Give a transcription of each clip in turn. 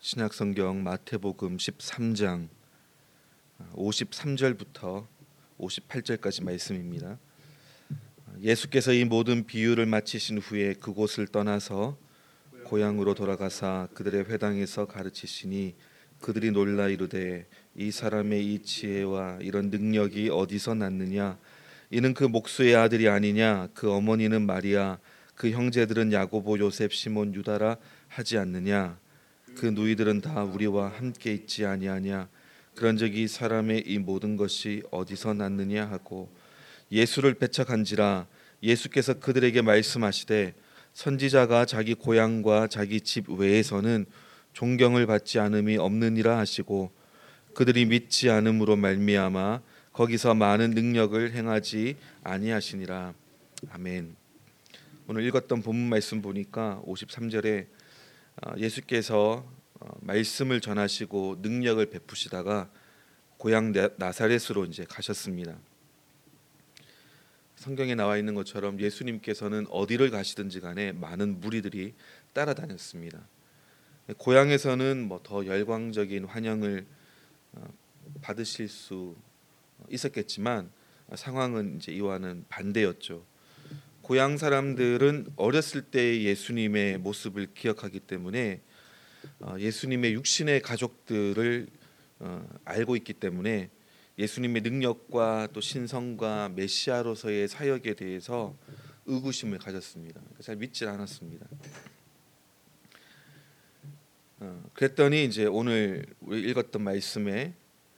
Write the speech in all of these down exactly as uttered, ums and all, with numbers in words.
신약성경 마태복음 십삼 장 오십삼 절부터 오십팔 절까지 말씀입니다. 예수께서 이 모든 비유를 마치신 후에 그곳을 떠나서 고향으로 돌아가사 그들의 회당에서 가르치시니 그들이 놀라 이르되 이 사람의 이 지혜와 이런 능력이 어디서 났느냐? 이는 그 목수의 아들이 아니냐? 그 어머니는 마리아, 그 형제들은 야고보, 요셉, 시몬, 유다라 하지 않느냐? 그 누이들은 다 우리와 함께 있지 아니하냐? 그런즉 이 사람의 이 모든 것이 어디서 났느냐 하고 예수를 배척한지라. 예수께서 그들에게 말씀하시되 선지자가 자기 고향과 자기 집 외에서는 존경을 받지 않음이 없느니라 하시고 그들이 믿지 않음으로 말미암아 거기서 많은 능력을 행하지 아니하시니라. 아멘. 오늘 읽었던 본문 말씀 보니까 오십삼 절에 예수께서 말씀을 전하시고 능력을 베푸시다가 고향 나사렛으로 이제 가셨습니다. 성경에 나와 있는 것처럼 예수님께서는 어디를 가시든지 간에 많은 무리들이 따라다녔습니다. 고향에서는 뭐 더 열광적인 환영을 받으실 수 있었겠지만 상황은 이제 이와는 반대였죠. 고향 사람들은 어렸을 때의 예수님의 모습을 기억하기 때문에 예수님의 육신의 가족들을 알고 있기 때문에 예수님의 능력과 또 신성과 메시아로서의 사역에 대해서 의구심을 가졌습니다. 잘 믿지 않았습니다. 그랬더니 이제 오늘 우리 읽었던 말씀에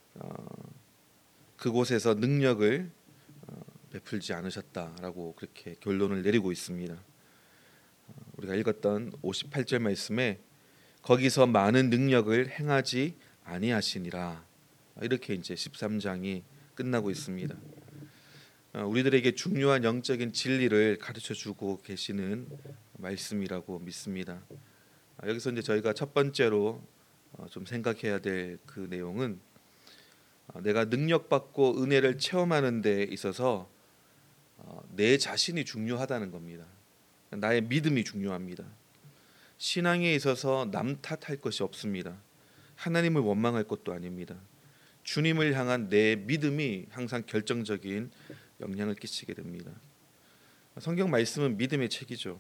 그곳에서 능력을 베풀지 않으셨다라고 그렇게 결론을 내리고 있습니다. 우리가 읽었던 오십팔 절 말씀에 거기서 많은 능력을 행하지 아니하시니라, 이렇게 이제 십삼 장이 끝나고 있습니다. 우리들에게 중요한 영적인 진리를 가르쳐 주고 계시는 말씀이라고 믿습니다. 여기서 이제 저희가 첫 번째로 좀 생각해야 될 그 내용은 내가 능력받고 은혜를 체험하는 데 있어서 내 자신이 중요하다는 겁니다. 나의 믿음이 중요합니다. 신앙에 있어서 남 탓할 것이 없습니다. 하나님을 원망할 것도 아닙니다. 주님을 향한 내 믿음이 항상 결정적인 영향을 끼치게 됩니다. 성경 말씀은 믿음의 책이죠.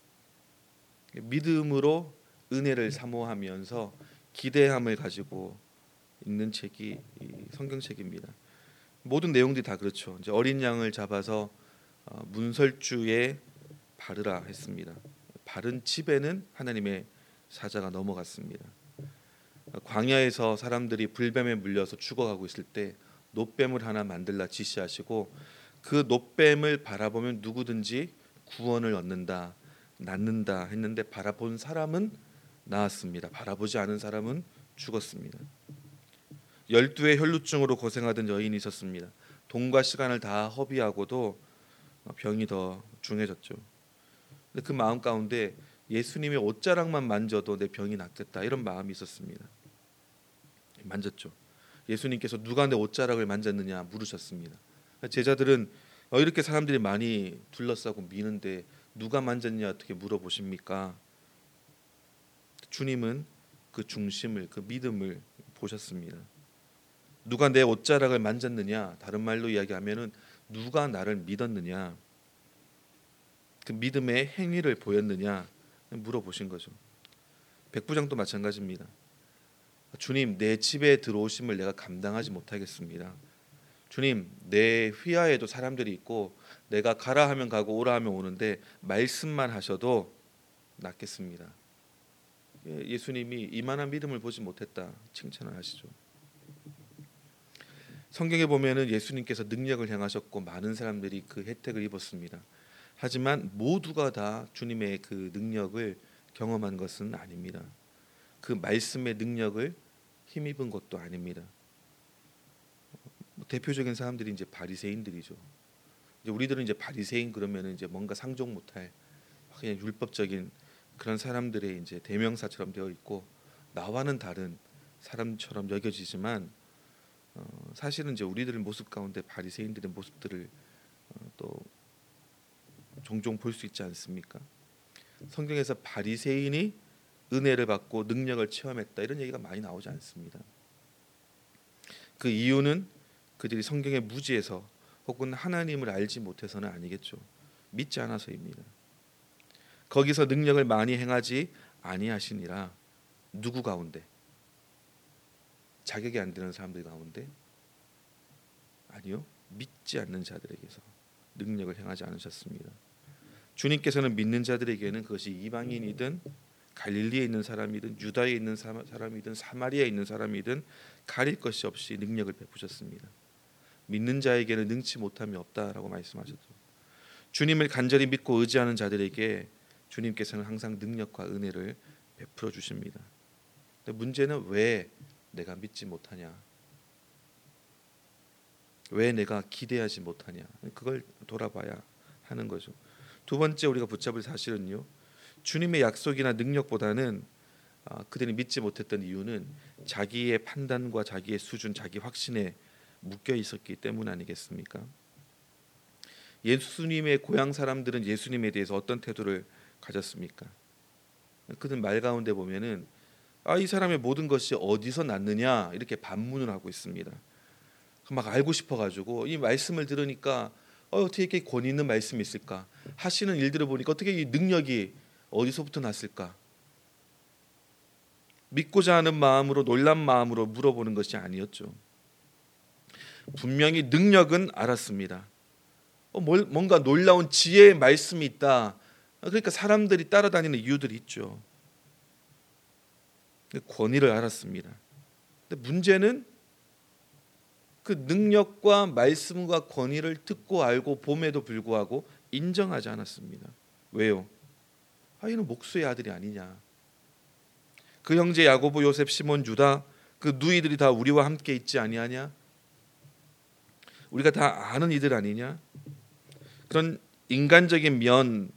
믿음으로 은혜를 사모하면서 기대함을 가지고 읽는 책이 성경책입니다. 모든 내용들이 다 그렇죠. 이제 어린 양을 잡아서 문설주에 바르라 했습니다. 바른 집에는 하나님의 사자가 넘어갔습니다. 광야에서 사람들이 불뱀에 물려서 죽어가고 있을 때 놋뱀을 하나 만들라 지시하시고 그 놋뱀을 바라보면 누구든지 구원을 얻는다, 낫는다 했는데 바라본 사람은 나았습니다. 바라보지 않은 사람은 죽었습니다. 열두의 혈루증으로 고생하던 여인이 있었습니다. 돈과 시간을 다 허비하고도 병이 더 중해졌죠. 근데 그 마음 가운데 예수님의 옷자락만 만져도 내 병이 낫겠다, 이런 마음이 있었습니다. 만졌죠. 예수님께서 누가 내 옷자락을 만졌느냐 물으셨습니다. 제자들은 이렇게 사람들이 많이 둘러싸고 미는데 누가 만졌냐 어떻게 물어보십니까? 주님은 그 중심을, 그 믿음을 보셨습니다. 누가 내 옷자락을 만졌느냐, 다른 말로 이야기하면은 누가 나를 믿었느냐, 그 믿음의 행위를 보였느냐 물어보신 거죠. 백부장도 마찬가지입니다. 주님, 내 집에 들어오심을 내가 감당하지 못하겠습니다. 주님, 내 휘하에도 사람들이 있고 내가 가라 하면 가고 오라 하면 오는데 말씀만 하셔도 낫겠습니다. 예수님이 이만한 믿음을 보지 못했다 칭찬을 하시죠. 성경에 보면은 예수님께서 능력을 행하셨고 많은 사람들이 그 혜택을 입었습니다. 하지만 모두가 다 주님의 그 능력을 경험한 것은 아닙니다. 그 말씀의 능력을 힘입은 것도 아닙니다. 대표적인 사람들이 이제 바리새인들이죠. 이제 우리들은 이제 바리새인 그러면은 이제 뭔가 상종 못할 그냥 율법적인 그런 사람들의 이제 대명사처럼 되어 있고 나와는 다른 사람처럼 여겨지지만 어, 사실은 이제 우리들의 모습 가운데 바리새인들의 모습들을 어, 또 종종 볼 수 있지 않습니까? 성경에서 바리새인이 은혜를 받고 능력을 체험했다 이런 얘기가 많이 나오지 않습니다. 그 이유는 그들이 성경의 무지에서 혹은 하나님을 알지 못해서는 아니겠죠. 믿지 않아서입니다. 거기서 능력을 많이 행하지 아니하시니라. 누구 가운데? 자격이 안 되는 사람들 가운데? 아니요. 믿지 않는 자들에게서 능력을 행하지 않으셨습니다. 주님께서는 믿는 자들에게는 그것이 이방인이든 갈릴리에 있는 사람이든 유다에 있는 사람이든 사마리아에 있는 사람이든 가릴 것이 없이 능력을 베푸셨습니다. 믿는 자에게는 능치 못함이 없다라고 말씀하셨죠. 주님을 간절히 믿고 의지하는 자들에게 주님께서는 항상 능력과 은혜를 베풀어 주십니다. 근데 문제는 왜 내가 믿지 못하냐? 왜 내가 기대하지 못하냐? 그걸 돌아봐야 하는 거죠. 두 번째 우리가 붙잡을 사실은요. 주님의 약속이나 능력보다는 그들이 믿지 못했던 이유는 자기의 판단과 자기의 수준, 자기 확신에 묶여 있었기 때문 아니겠습니까? 예수님의 고향 사람들은 예수님에 대해서 어떤 태도를 가졌습니까? 그들 말 가운데 보면은 아, 이 사람의 모든 것이 어디서 났느냐 이렇게 반문을 하고 있습니다. 막 알고 싶어가지고 이 말씀을 들으니까 어, 어떻게 이렇게 권위 있는 말씀이 있을까? 하시는 일들을 보니까 어떻게 이 능력이 어디서부터 났을까? 믿고자 하는 마음으로 놀란 마음으로 물어보는 것이 아니었죠. 분명히 능력은 알았습니다. 어, 뭘, 뭔가 놀라운 지혜의 말씀이 있다. 그러니까 사람들이 따라다니는 이유들이 있죠. 권위를 알았습니다. 근데 문제는 그 능력과 말씀과 권위를 듣고 알고 봄에도 불구하고 인정하지 않았습니다. 왜요? 아, 이는 목수의 아들이 아니냐. 그 형제 야고보, 요셉, 시몬, 유다 그 누이들이 다 우리와 함께 있지 아니하냐? 우리가 다 아는 이들 아니냐? 그런 인간적인 면,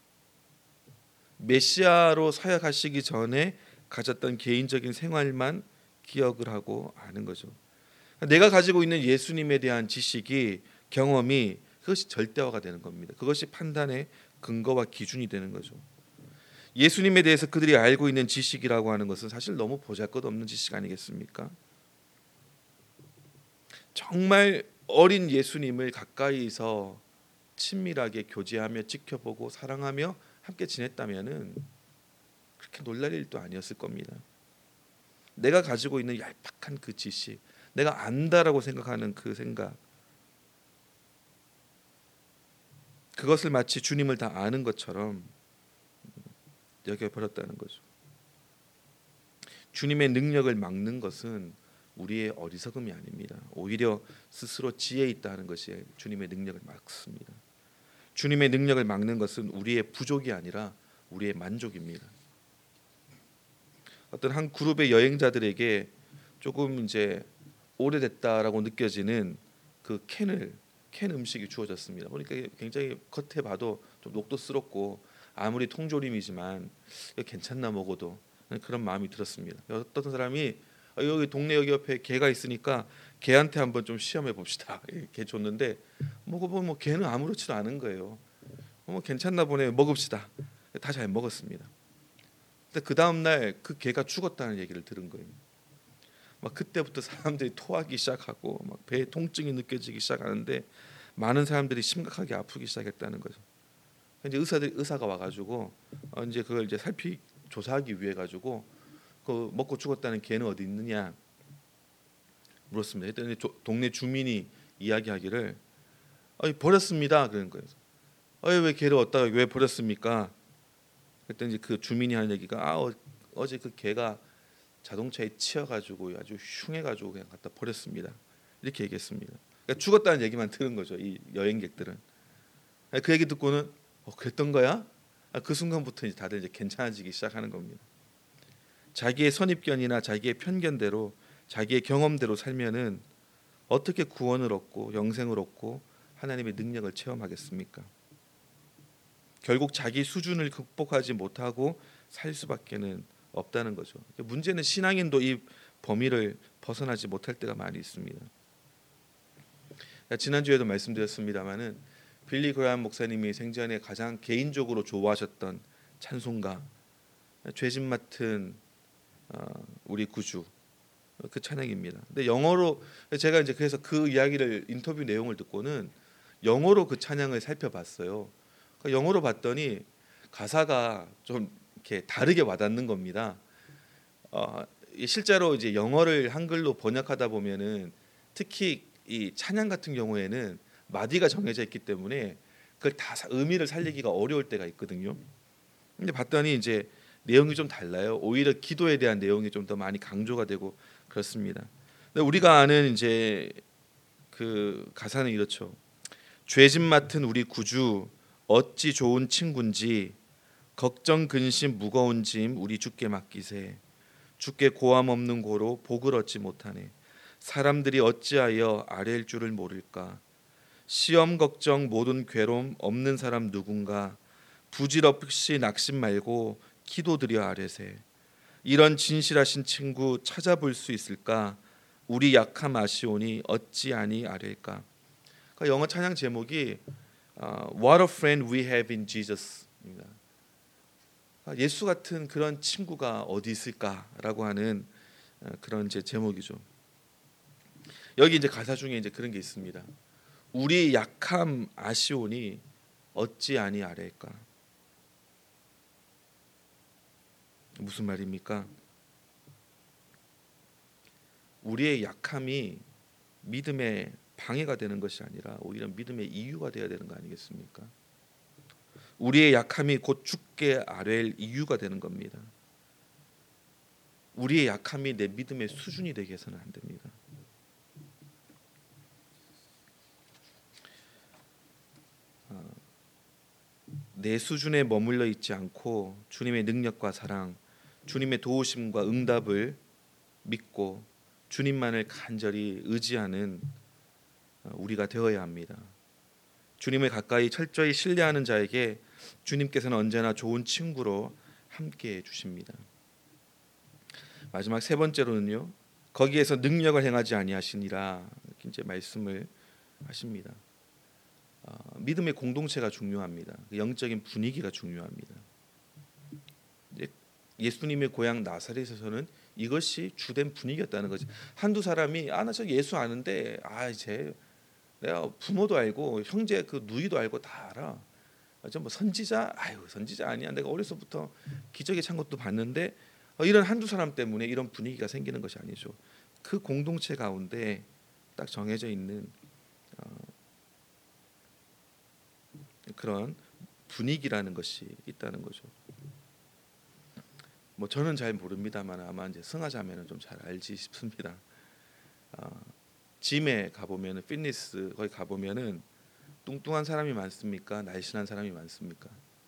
메시아로 사역하시기 전에 가졌던 개인적인 생활만 기억을 하고 아는 거죠. 내가 가지고 있는 예수님에 대한 지식이, 경험이 그것이 절대화가 되는 겁니다. 그것이 판단의 근거와 기준이 되는 거죠. 예수님에 대해서 그들이 알고 있는 지식이라고 하는 것은 사실 너무 보잘것없는 지식 아니겠습니까? 정말 어린 예수님을 가까이서 친밀하게 교제하며 지켜보고 사랑하며 함께 지냈다면은 그렇게 놀랄 일도 아니었을 겁니다. 내가 가지고 있는 얄팍한 그 지식, 내가 안다라고 생각하는 그 생각, 그것을 마치 주님을 다 아는 것처럼 여겨버렸다는 거죠. 주님의 능력을 막는 것은 우리의 어리석음이 아닙니다. 오히려 스스로 지혜 있다는 것이 주님의 능력을 막습니다. 주님의 능력을 막는 것은 우리의 부족이 아니라 우리의 만족입니다. 어떤 한 그룹의 여행자들에게 조금 이제 오래됐다라고 느껴지는 그 캔을 캔 음식이 주어졌습니다. 그러니까 굉장히 겉에 봐도 좀 녹도스럽고 아무리 통조림이지만 괜찮나 먹어도 그런 마음이 들었습니다. 어떤 사람이 여기 동네 여기 옆에 개가 있으니까 개한테 한번 좀 시험해 봅시다. 개 줬는데 먹어보면 뭐 개는 아무렇지도 않은 거예요. 뭐 괜찮나 보네, 먹읍시다. 다 잘 먹었습니다. 근데 그 다음 날 그 개가 죽었다는 얘기를 들은 거예요. 막 그때부터 사람들이 토하기 시작하고 막 배에 통증이 느껴지기 시작하는데 많은 사람들이 심각하게 아프기 시작했다는 거죠. 이제 의사들 의사가 와가지고 어 이제 그걸 이제 살피 조사하기 위해 가지고 그 먹고 죽었다는 개는 어디 있느냐 물었습니다. 했더니 조, 동네 주민이 이야기하기를 어, 버렸습니다. 그런 거예요. 어, 왜 개를 얻다가 왜 버렸습니까? 그랬더니 그 주민이 하는 얘기가 아 어, 어제 그 개가 자동차에 치여가지고 아주 흉해가지고 그냥 갖다 버렸습니다. 이렇게 얘기했습니다. 그러니까 죽었다는 얘기만 들은 거죠. 이 여행객들은. 그 얘기 듣고는 어, 그랬던 거야? 아, 그 순간부터 이제 다들 이제 괜찮아지기 시작하는 겁니다. 자기의 선입견이나 자기의 편견대로 자기의 경험대로 살면은 어떻게 구원을 얻고 영생을 얻고 하나님의 능력을 체험하겠습니까? 결국 자기 수준을 극복하지 못하고 살 수밖에는 없다는 거죠. 문제는 신앙인도 이 범위를 벗어나지 못할 때가 많이 있습니다. 지난주에도 말씀드렸습니다마는 빌리 그레이엄 목사님이 생전에 가장 개인적으로 좋아하셨던 찬송가 죄짐 맡은 어, 우리 구주, 그 찬양입니다. 근데 영어로 제가 이제 그래서 그 이야기를 인터뷰 내용을 듣고는 영어로 그 찬양을 살펴봤어요. 그러니까 영어로 봤더니 가사가 좀 이렇게 다르게 와닿는 겁니다. 어, 실제로 이제 영어를 한글로 번역하다 보면은 특히 이 찬양 같은 경우에는 마디가 정해져 있기 때문에 그걸 다 의미를 살리기가 어려울 때가 있거든요. 근데 봤더니 이제 내용이 좀 달라요. 오히려 기도에 대한 내용이 좀 더 많이 강조가 되고 그렇습니다. 근데 우리가 아는 이제 그 가사는 이렇죠. 죄짐 맡은 우리 구주 어찌 좋은 친군지 걱정 근심 무거운 짐 우리 주께 맡기세. 주께 고함 없는 고로 복을 얻지 못하네. 사람들이 어찌하여 아뢰일 줄을 모를까. 시험 걱정 모든 괴로움 없는 사람 누군가. 부질없이 낙심 말고 기도드려 아뢰세. 이런 진실하신 친구 찾아볼 수 있을까. 우리 약함 아시오니 어찌하니 아뢰일까. 그러니까 영어 찬양 제목이 uh, What a friend we have in Jesus입니다. 예수 같은 그런 친구가 어디 있을까라고 하는 그런 이제 제목이죠. 여기 이제 가사 중에 이제 그런 게 있습니다. 우리 약함 아시오니 어찌 아니 아뢰일까. 무슨 말입니까? 우리의 약함이 믿음의 방해가 되는 것이 아니라 오히려 믿음의 이유가 되어야 되는 거 아니겠습니까? 우리의 약함이 곧 주께 아뢰일 이유가 되는 겁니다. 우리의 약함이 내 믿음의 수준이 되게 해서는 안 됩니다. 내 수준에 머물러 있지 않고 주님의 능력과 사랑, 주님의 도우심과 응답을 믿고 주님만을 간절히 의지하는 우리가 되어야 합니다. 주님을 가까이 철저히 신뢰하는 자에게 주님께서는 언제나 좋은 친구로 함께해 주십니다. 마지막 세 번째로는요. 거기에서 능력을 행하지 아니하시니라 이렇게 이제 말씀을 하십니다. 어, 믿음의 공동체가 중요합니다. 영적인 분위기가 중요합니다. 이제 예수님의 고향 나사렛에서는 이것이 주된 분위기였다는 거지. 한두 사람이 아 나 저 예수 아는데 아 이제 내가 부모도 알고 형제 그 누이도 알고 다 알아. 좀 뭐 선지자 아유 선지자 아니야. 내가 어려서부터 기적의 찬 것도 봤는데 어, 이런 한두 사람 때문에 이런 분위기가 생기는 것이 아니죠. 그 공동체 가운데 딱 정해져 있는 어, 그런 분위기라는 것이 있다는 거죠. 뭐 저는 잘 모릅니다만 아마 이제 승하자매는 좀 잘 알지 싶습니다. 어, 짐에 가보면은 피트니스 거기 가보면은 뚱뚱한 사람이 많습니까? 날씬한 사람이 많습니까?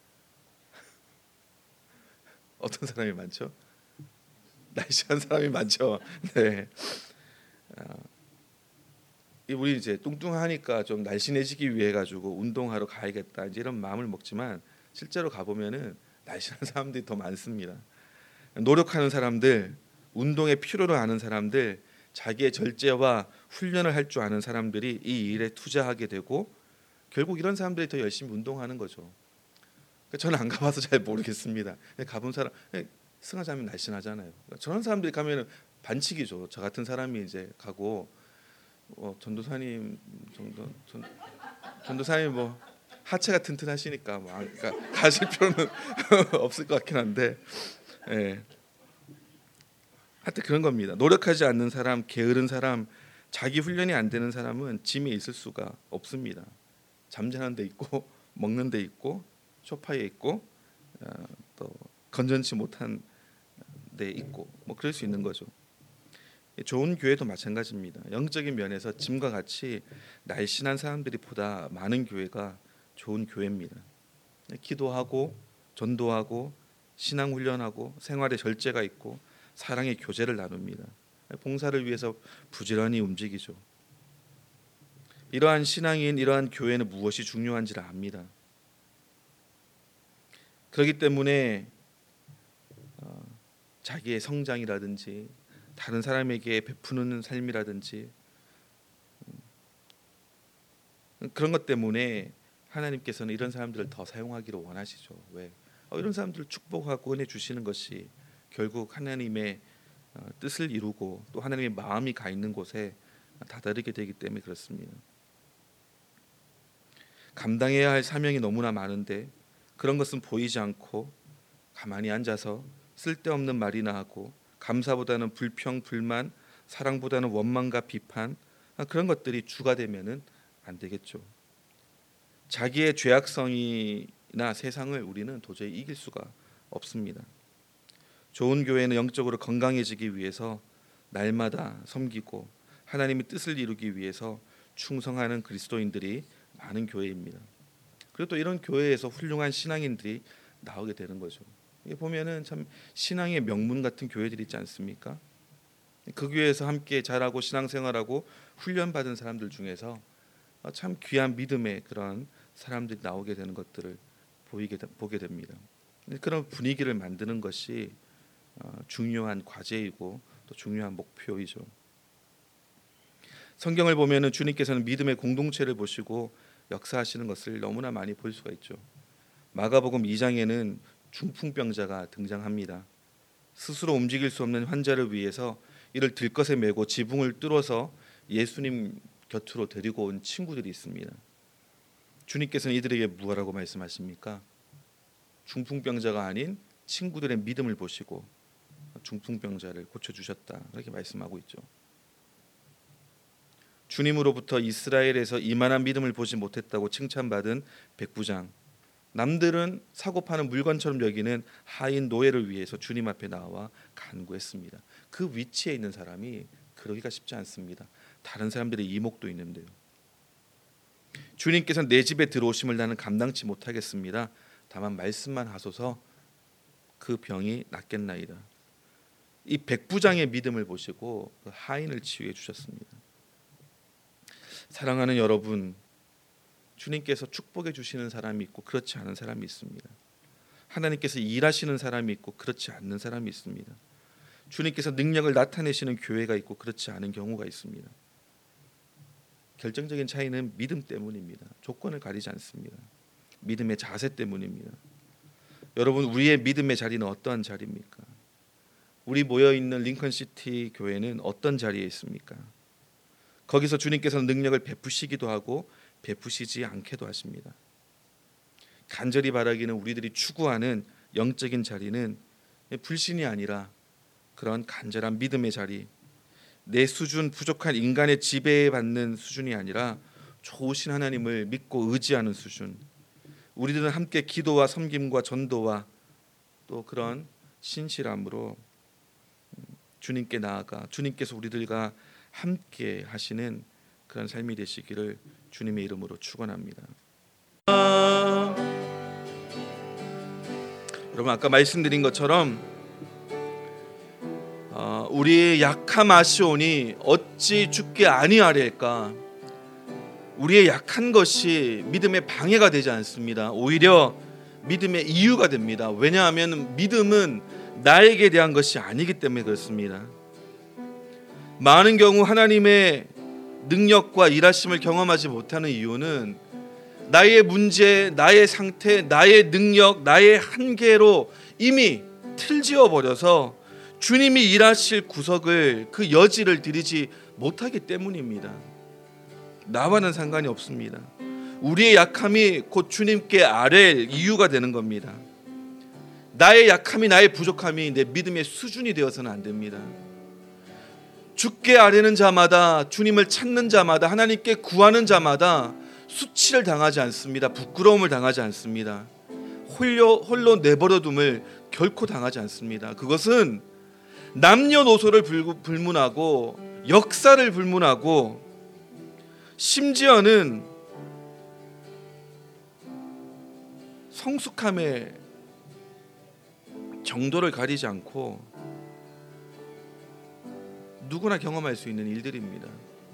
어떤 사람이 많죠? 날씬한 사람이 많죠. 네. 어, 우리 이제 뚱뚱하니까 좀 날씬해지기 위해 가지고 운동하러 가야겠다 이제 이런 마음을 먹지만 실제로 가보면은 날씬한 사람들이 더 많습니다. 노력하는 사람들, 운동의 필요를 아는 사람들, 자기의 절제와 훈련을 할 줄 아는 사람들이 이 일에 투자하게 되고 결국 이런 사람들이 더 열심히 운동하는 거죠. 저는 안 가봐서 잘 모르겠습니다. 가본 사람 승하자면 날씬하잖아요. 저런 사람들이 가면은 반칙이죠. 저 같은 사람이 이제 가고 어, 전도사님 정도 전, 전도사님 뭐 하체가 튼튼하시니까 뭐 그러니까 가실 필요는 없을 것 같긴 한데, 예. 하여튼 그런 겁니다. 노력하지 않는 사람, 게으른 사람, 자기 훈련이 안 되는 사람은 짐에 있을 수가 없습니다. 잠자는 데 있고 먹는 데 있고 소파에 있고 어, 또 건전치 못한 데 있고 뭐 그럴 수 있는 거죠. 좋은 교회도 마찬가지입니다. 영적인 면에서 짐과 같이 날씬한 사람들이 보다 많은 교회가 좋은 교회입니다. 기도하고 전도하고 신앙 훈련하고 생활에 절제가 있고 사랑의 교제를 나눕니다. 봉사를 위해서 부지런히 움직이죠. 이러한 신앙인 이러한 교회는 무엇이 중요한지를 압니다. 그렇기 때문에 어, 자기의 성장이라든지 다른 사람에게 베푸는 삶이라든지 그런 것 때문에 하나님께서는 이런 사람들을 더 사용하기를 원하시죠. 왜? 이런 사람들을 축복하고 은혜 주시는 것이 결국 하나님의 뜻을 이루고 또 하나님의 마음이 가 있는 곳에 다다르게 되기 때문에 그렇습니다. 감당해야 할 사명이 너무나 많은데 그런 것은 보이지 않고 가만히 앉아서 쓸데없는 말이나 하고 감사보다는 불평, 불만, 사랑보다는 원망과 비판, 그런 것들이 주가 되면은 안 되겠죠. 자기의 죄악성이나 세상을 우리는 도저히 이길 수가 없습니다. 좋은 교회는 영적으로 건강해지기 위해서 날마다 섬기고 하나님의 뜻을 이루기 위해서 충성하는 그리스도인들이 많은 교회입니다. 그리고 또 이런 교회에서 훌륭한 신앙인들이 나오게 되는 거죠. 이게 보면은 참 신앙의 명문 같은 교회들이 있지 않습니까? 그 교회에서 함께 자라고 신앙생활하고 훈련받은 사람들 중에서 참 귀한 믿음의 그런 사람들이 나오게 되는 것들을 보이게 보게 됩니다. 그런 분위기를 만드는 것이 중요한 과제이고 또 중요한 목표이죠. 성경을 보면은 주님께서는 믿음의 공동체를 보시고 역사하시는 것을 너무나 많이 볼 수가 있죠. 마가복음 이 장에는 중풍병자가 등장합니다. 스스로 움직일 수 없는 환자를 위해서 이를 들것에 메고 지붕을 뚫어서 예수님 곁으로 데리고 온 친구들이 있습니다. 주님께서는 이들에게 무엇라고 말씀하십니까? 중풍병자가 아닌 친구들의 믿음을 보시고 중풍병자를 고쳐주셨다, 그렇게 말씀하고 있죠. 주님으로부터 이스라엘에서 이만한 믿음을 보지 못했다고 칭찬받은 백부장, 남들은 사고 파는 물건처럼 여기는 하인 노예를 위해서 주님 앞에 나와 간구했습니다. 그 위치에 있는 사람이 그러기가 쉽지 않습니다. 다른 사람들의 이목도 있는데요. 주님께서는 내 집에 들어오심을 나는 감당치 못하겠습니다. 다만 말씀만 하소서 그 병이 낫겠나이다. 이 백부장의 믿음을 보시고 그 하인을 치유해 주셨습니다. 사랑하는 여러분, 주님께서 축복해 주시는 사람이 있고 그렇지 않은 사람이 있습니다. 하나님께서 일하시는 사람이 있고 그렇지 않는 사람이 있습니다. 주님께서 능력을 나타내시는 교회가 있고 그렇지 않은 경우가 있습니다. 결정적인 차이는 믿음 때문입니다. 조건을 가리지 않습니다. 믿음의 자세 때문입니다. 여러분, 우리의 믿음의 자리는 어떠한 자리입니까? 우리 모여있는 링컨시티 교회는 어떤 자리에 있습니까? 거기서 주님께서는 능력을 베푸시기도 하고 베푸시지 않게도 하십니다. 간절히 바라기는 우리들이 추구하는 영적인 자리는 불신이 아니라 그런 간절한 믿음의 자리, 내 수준 부족한 인간의 지배에 받는 수준이 아니라 좋으신 하나님을 믿고 의지하는 수준, 우리들은 함께 기도와 섬김과 전도와 또 그런 신실함으로 주님께 나아가 주님께서 우리들과 함께 하시는 그런 삶이 되시기를 주님의 이름으로 축원합니다. 아, 여러분, 아까 말씀드린 것처럼 어, 우리의 약함 아시오니 어찌 죽게 아니하리까. 우리의 약한 것이 믿음의 방해가 되지 않습니다. 오히려 믿음의 이유가 됩니다. 왜냐하면 믿음은 나에게 대한 것이 아니기 때문에 그렇습니다. 많은 경우 하나님의 능력과 일하심을 경험하지 못하는 이유는 나의 문제, 나의 상태, 나의 능력, 나의 한계로 이미 틀지어 버려서 주님이 일하실 구석을, 그 여지를 드리지 못하기 때문입니다. 나와는 상관이 없습니다. 우리의 약함이 곧 주님께 아뢰일 이유가 되는 겁니다. 나의 약함이, 나의 부족함이 내 믿음의 수준이 되어서는 안 됩니다. 주께 아뢰는 자마다, 주님을 찾는 자마다, 하나님께 구하는 자마다 수치를 당하지 않습니다. 부끄러움을 당하지 않습니다. 홀로, 홀로 내버려둠을 결코 당하지 않습니다. 그것은 남녀노소를 불문하고 역사를 불문하고 심지어는 성숙함의 정도를 가리지 않고 누구나 경험할 수 있는 일들입니다.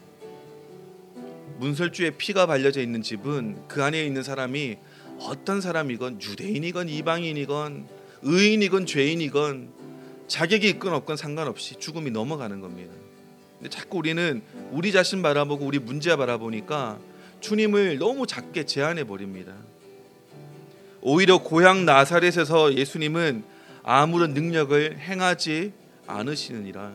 문설주에 피가 발려져 있는 집은 그 안에 있는 사람이 어떤 사람이건 유대인이건 이방인이건 의인이건 죄인이건 자격이 있건 없건 상관없이 죽음이 넘어가는 겁니다. 근데 자꾸 우리는 우리 자신 바라보고 우리 문제 바라보니까 주님을 너무 작게 제한해 버립니다. 오히려 고향 나사렛에서 예수님은 아무런 능력을 행하지 않으시느니라.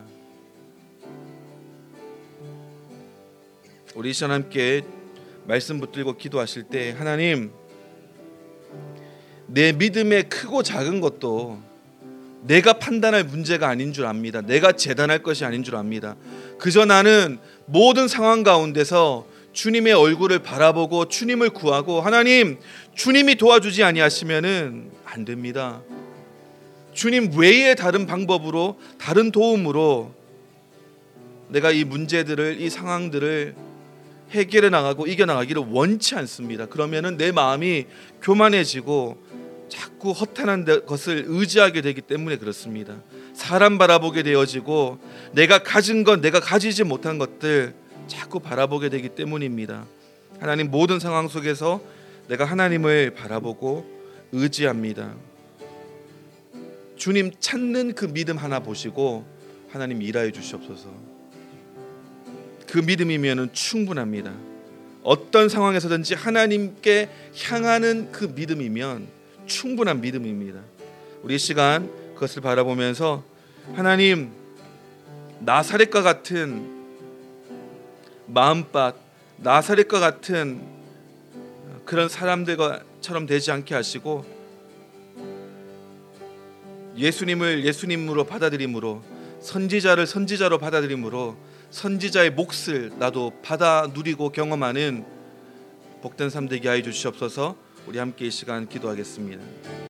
우리 이 시간 함께 말씀 붙들고 기도하실 때, 하나님, 내 믿음의 크고 작은 것도 내가 판단할 문제가 아닌 줄 압니다. 내가 재단할 것이 아닌 줄 압니다. 그저 나는 모든 상황 가운데서 주님의 얼굴을 바라보고 주님을 구하고, 하나님, 주님이 도와주지 아니하시면은 안 됩니다. 주님 외의 다른 방법으로, 다른 도움으로 내가 이 문제들을, 이 상황들을 해결해 나가고 이겨나가기를 원치 않습니다. 그러면은 내 마음이 교만해지고 자꾸 허탄한 것을 의지하게 되기 때문에 그렇습니다. 사람 바라보게 되어지고 내가 가진 것, 내가 가지지 못한 것들 자꾸 바라보게 되기 때문입니다. 하나님, 모든 상황 속에서 내가 하나님을 바라보고 의지합니다. 주님 찾는 그 믿음 하나 보시고 하나님 일하여 주시옵소서. 그 믿음이면 충분합니다. 어떤 상황에서든지 하나님께 향하는 그 믿음이면 충분한 믿음입니다. 우리 이 시간 그것을 바라보면서, 하나님, 나사렛과 같은 마음밭, 나사렛과 같은 그런 사람들처럼 되지 않게 하시고, 예수님을 예수님으로 받아들임으로, 선지자를 선지자로 받아들임으로 선지자의 몫을 나도 받아 누리고 경험하는 복된 삶 되게 하여 주시옵소서. 우리 함께 이 시간 기도하겠습니다.